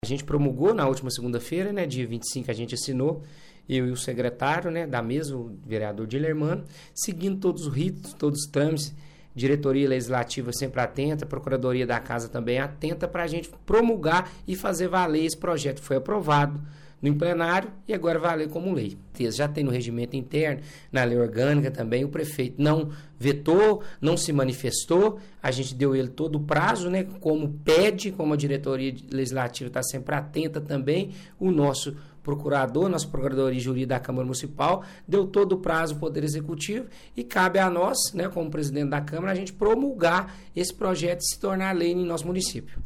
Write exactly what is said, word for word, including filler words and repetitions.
A gente promulgou na última segunda-feira, né, dia vinte e cinco, a gente assinou, eu e o secretário, né, da mesa, o vereador Dilermano, seguindo todos os ritos, todos os trâmites, diretoria legislativa sempre atenta, procuradoria da casa também atenta para a gente promulgar e fazer valer esse projeto. Foi aprovado no plenário e agora valer como lei. Já tem no regimento interno, na lei orgânica também, o prefeito não vetou, não se manifestou, a gente deu ele todo o prazo, né, como pede, como a diretoria legislativa está sempre atenta também, o nosso procurador, nossa procuradoria jurídica da Câmara Municipal, deu todo o prazo ao Poder Executivo e cabe a nós, né, como presidente da Câmara, a gente promulgar esse projeto e se tornar lei em nosso município.